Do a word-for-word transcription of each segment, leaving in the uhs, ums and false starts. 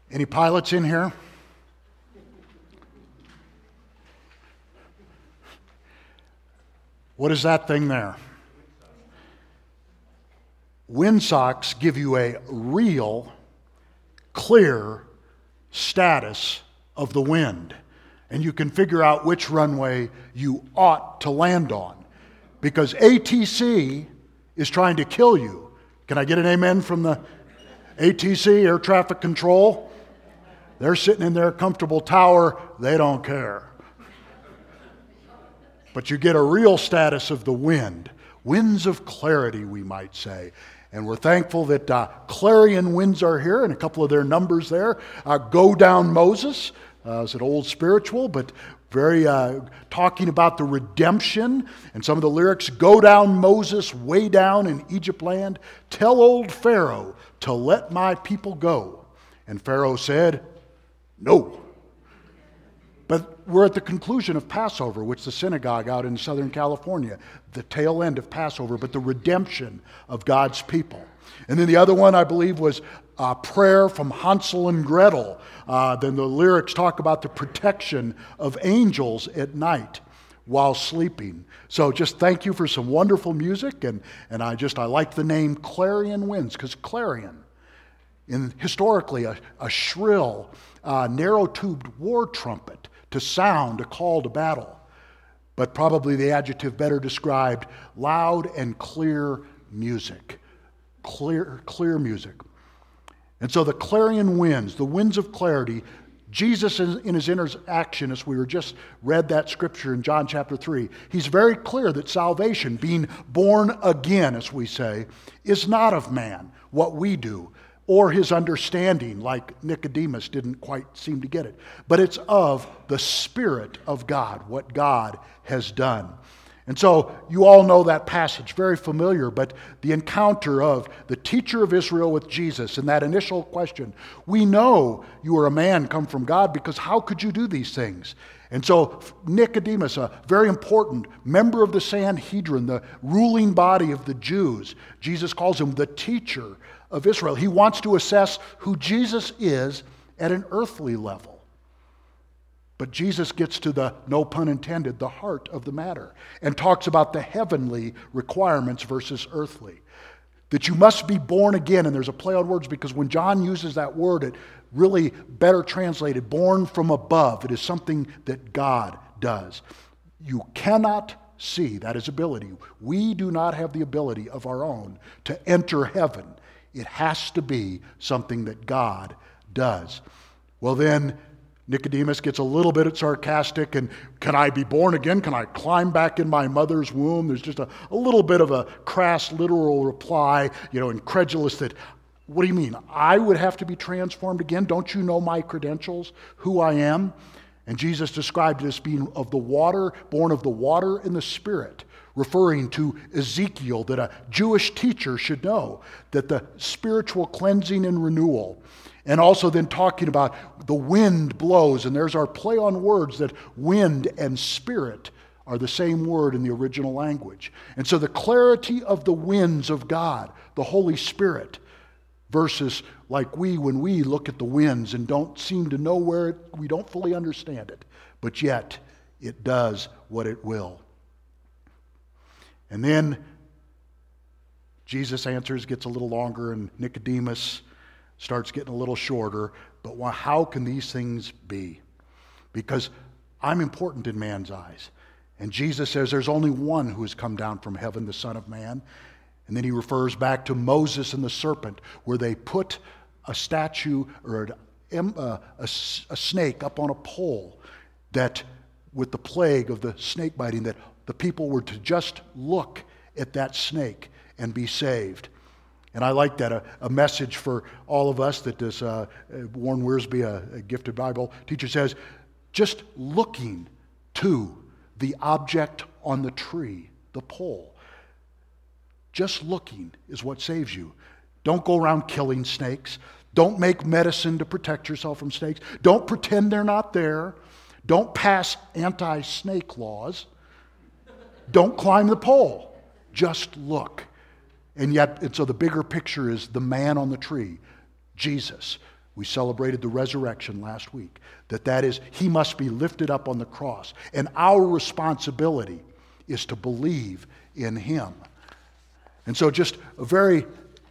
Any pilots in here? What is that thing there? Windsocks give you a real, clear status of the wind. And you can figure out which runway you ought to land on. Because A T C is trying to kill you. Can I get an amen from the A T C, air traffic control? They're sitting in their comfortable tower. They don't care. But you get a real status of the wind. Winds of clarity, we might say. And we're thankful that uh, clarion winds are here, and a couple of their numbers there. Uh, Go Down Moses. Uh, it's an old spiritual, but very uh, talking about the redemption. And some of the lyrics, go down Moses, way down in Egypt land. Tell old Pharaoh to let my people go. And Pharaoh said, no. But we're at the conclusion of Passover, which the synagogue out in Southern California, the tail end of Passover, but the redemption of God's people. And then the other one, I believe, was a prayer from Hansel and Gretel. Uh, then the lyrics talk about the protection of angels at night while sleeping. So just thank you for some wonderful music. And, and I just, I like the name Clarion Winds, because clarion, in historically a, a shrill, uh, narrow-tubed war trumpet to sound a call to battle. But probably the adjective better described, loud and clear music. Clear, clear music. And so the clarion winds, the winds of clarity, Jesus in his interaction, as we were just read that scripture in John chapter three, he's very clear that salvation, being born again, as we say, is not of man, what we do, or his understanding, like Nicodemus didn't quite seem to get it. But it's of the Spirit of God, what God has done. And so you all know that passage, very familiar, but the encounter of the teacher of Israel with Jesus and that initial question, we know you are a man come from God, because how could you do these things? And so Nicodemus, a very important member of the Sanhedrin, the ruling body of the Jews, Jesus calls him the teacher of Israel. He wants to assess who Jesus is at an earthly level. But Jesus gets to the, no pun intended, the heart of the matter and talks about the heavenly requirements versus earthly. That you must be born again, and there's a play on words because when John uses that word, it really better translated, born from above. It is something that God does. You cannot see, that is ability. We do not have the ability of our own to enter heaven. It has to be something that God does. Well then, Nicodemus gets a little bit sarcastic, and can I be born again? Can I climb back in my mother's womb? There's just a, a little bit of a crass, literal reply, you know, incredulous that, what do you mean? I would have to be transformed again? Don't you know my credentials, who I am? And Jesus described it as being of the water, born of the water and the Spirit, referring to Ezekiel, that a Jewish teacher should know, that the spiritual cleansing and renewal. And also then talking about the wind blows, and there's our play on words that wind and spirit are the same word in the original language. And so the clarity of the winds of God, the Holy Spirit, versus like we, when we look at the winds and don't seem to know where it, we don't fully understand it, but yet it does what it will. And then Jesus' answers gets a little longer, and Nicodemus starts getting a little shorter. But why, how can these things be? Because I'm important in man's eyes. And Jesus says there's only one who has come down from heaven, the Son of Man. And then he refers back to Moses and the serpent, where they put a statue or a, a, a snake up on a pole, that with the plague of the snake biting, that the people were to just look at that snake and be saved. And I like that, a, a message for all of us that this uh, Warren Wiersbe, a, a gifted Bible teacher, says, just looking to the object on the tree, the pole, just looking is what saves you. Don't go around killing snakes. Don't make medicine to protect yourself from snakes. Don't pretend they're not there. Don't pass anti-snake laws. Don't climb the pole. Just look. And yet, and so the bigger picture is the man on the tree, Jesus. We celebrated the resurrection last week. That that is, he must be lifted up on the cross. And our responsibility is to believe in him. And so just a very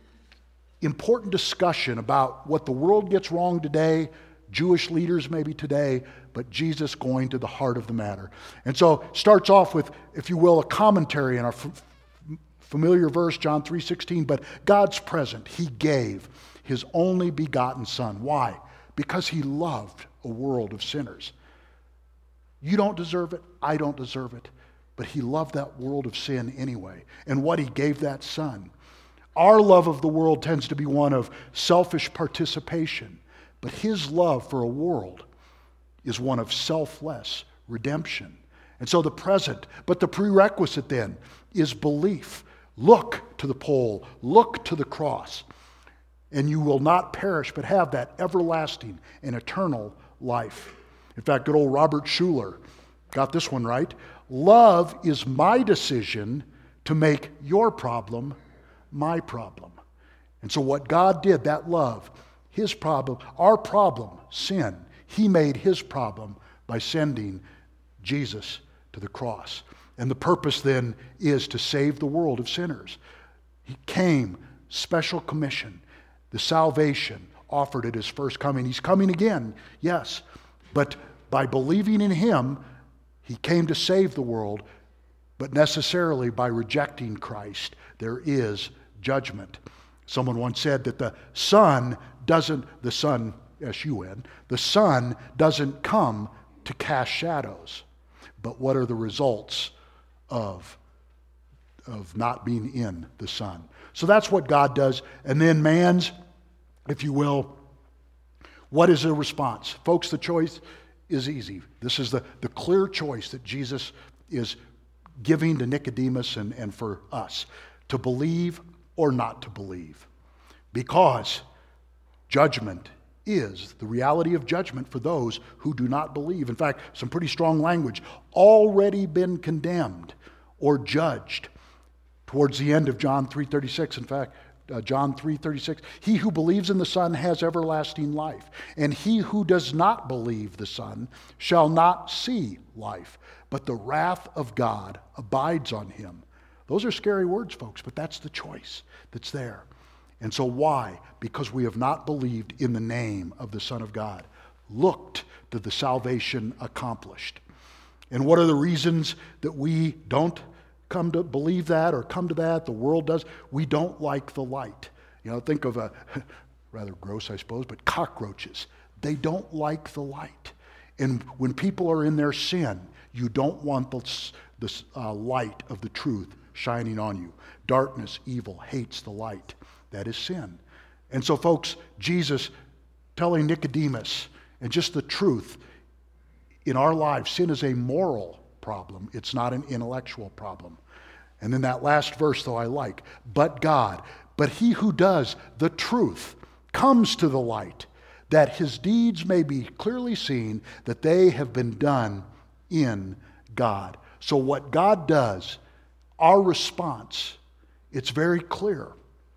important discussion about what the world gets wrong today, Jewish leaders maybe today, but Jesus going to the heart of the matter. And so it starts off with, if you will, a commentary in our f- familiar verse, John three sixteen, but God's present. He gave his only begotten Son. Why? Because he loved a world of sinners. You don't deserve it. I don't deserve it. But he loved that world of sin anyway. And what he gave that Son. Our love of the world tends to be one of selfish participation. But his love for a world is one of selfless redemption. And so the present, but the prerequisite then is belief. Look to the pole. Look to the cross. And you will not perish, but have that everlasting and eternal life. In fact, good old Robert Schuller got this one right. Love is my decision to make your problem my problem. And so what God did, that love, his problem, our problem, sin, he made his problem by sending Jesus to the cross. And the purpose then is to save the world of sinners. He came, special commission. The salvation offered at his first coming. He's coming again, yes. But by believing in him, he came to save the world. But necessarily by rejecting Christ, there is judgment. Someone once said that the Son doesn't, the Son, S U N, the Son doesn't come to cast shadows. But what are the results of, of not being in the Son? So that's what God does. And then man's, if you will, what is the response? Folks, the choice is easy. This is the, the clear choice that Jesus is giving to Nicodemus and, and for us. To believe or not to believe. Because judgment is the reality of judgment for those who do not believe. In fact, some pretty strong language. Already been condemned or judged. Towards the end of John three thirty-six, in fact, uh, John three thirty-six, he who believes in the Son has everlasting life, and he who does not believe the Son shall not see life, but the wrath of God abides on him. Those are scary words, folks, but that's the choice that's there. And so why? Because we have not believed in the name of the Son of God, looked to the salvation accomplished. And what are the reasons that we don't come to believe that or come to that? The world does. We don't like the light. You know, think of a, rather gross, I suppose, but cockroaches. They don't like the light. And when people are in their sin, you don't want the, the uh, light of the truth shining on you. Darkness, evil, hates the light. That is sin. And so, folks, Jesus telling Nicodemus, and just the truth, in our lives, sin is a moral problem. It's not an intellectual problem. And then that last verse, though, I like. But God, but he who does the truth comes to the light, that his deeds may be clearly seen, that they have been done in God. So what God does, our response, it's very clear.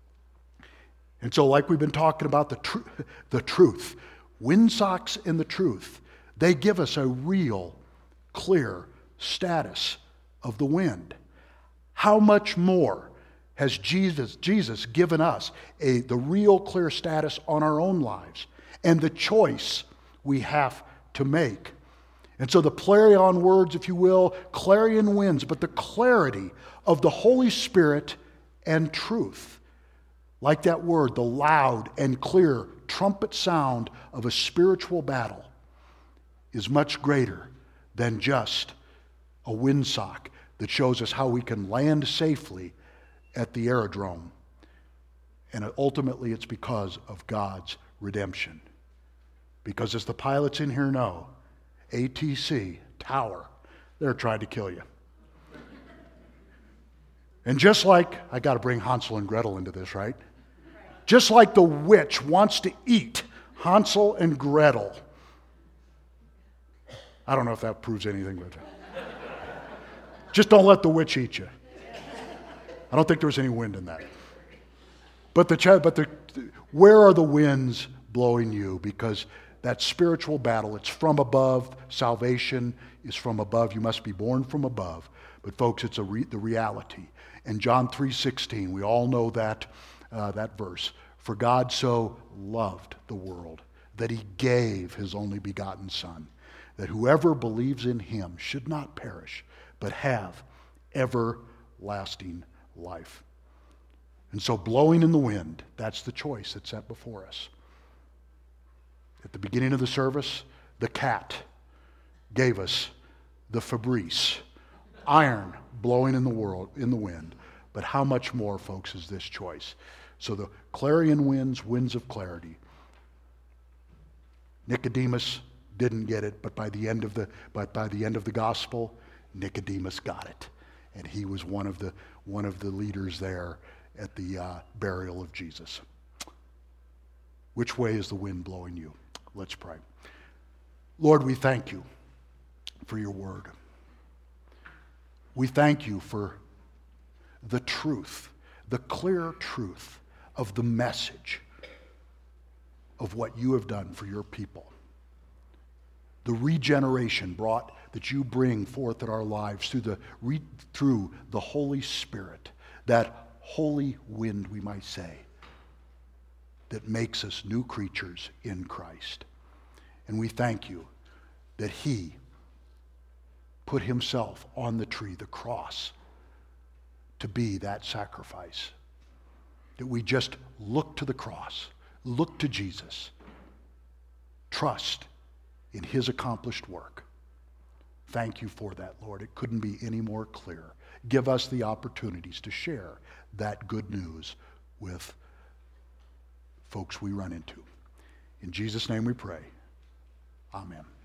And so like we've been talking about the, tr- the truth, windsocks and the truth, they give us a real, clear status of the wind. How much more has Jesus, Jesus given us a, the real clear status on our own lives and the choice we have to make? And so the play on words, if you will, clarion winds, but the clarity of the Holy Spirit and truth. Like that word, the loud and clear trumpet sound of a spiritual battle is much greater than just a windsock that shows us how we can land safely at the aerodrome. And ultimately it's because of God's redemption. Because as the pilots in here know, A T C, Tower, they're trying to kill you. And just like, I got to bring Hansel and Gretel into this, right? Just like the witch wants to eat Hansel and Gretel. I don't know if that proves anything, but just don't let the witch eat you. I don't think there was any wind in that. But the but the where are the winds blowing you, because that spiritual battle, it's from above. Salvation is from above. You must be born from above. But folks, it's a re- the reality. In John three sixteen, we all know that, uh, that verse. For God so loved the world that he gave his only begotten Son, that whoever believes in him should not perish, but have everlasting life. And so blowing in the wind, that's the choice that's set before us. At the beginning of the service, the cat gave us the Febreze, iron blowing in the world, in the wind. But how much more, folks, is this choice? So the clarion winds, winds of clarity. Nicodemus didn't get it, but by the end of the but by the end of the gospel, Nicodemus got it, and he was one of the one of the leaders there at the uh, burial of Jesus. Which way is the wind blowing you? Let's pray. Lord, we thank you for your word. We thank you for the truth, the clear truth of the message of what you have done for your people. The regeneration brought that you bring forth in our lives through the re, through the Holy Spirit, that holy wind, we might say, that makes us new creatures in Christ. And we thank you that he put himself on the tree, the cross, to be that sacrifice. That we just look to the cross, look to Jesus, trust in his accomplished work. Thank you for that, Lord. It couldn't be any more clear. Give us the opportunities to share that good news with folks we run into. In Jesus' name we pray. Amen.